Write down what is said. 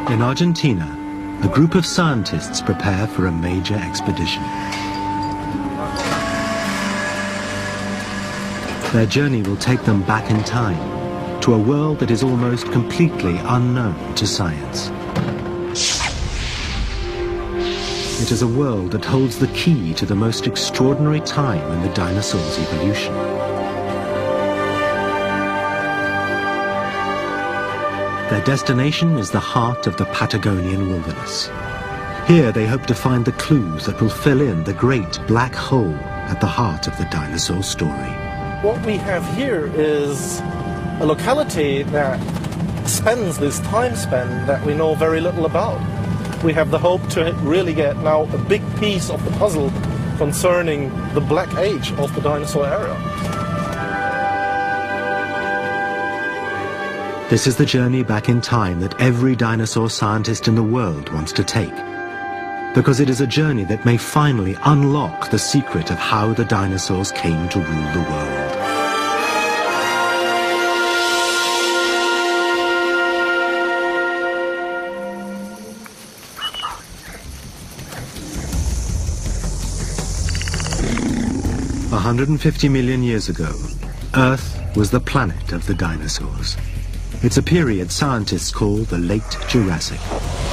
In Argentina, a group of scientists prepare for a major expedition. Their journey will take them back in time to a world that is almost completely unknown to science. It is a world that holds the key to the most extraordinary time in the dinosaurs' evolution. Their destination is the heart of the Patagonian wilderness. Here they hope to find the clues that will fill in the great black hole at the heart of the dinosaur story. What we have here is a locality that spans this time span that we know very little about. We have the hope to really get now a big piece of the puzzle concerning the black age of the dinosaur era. This is the journey back in time that every dinosaur scientist in the world wants to take, because it is a journey that may finally unlock the secret of how the dinosaurs came to rule the world. A 150 million years ago, Earth was the planet of the dinosaurs. It's a period scientists call the Late Jurassic.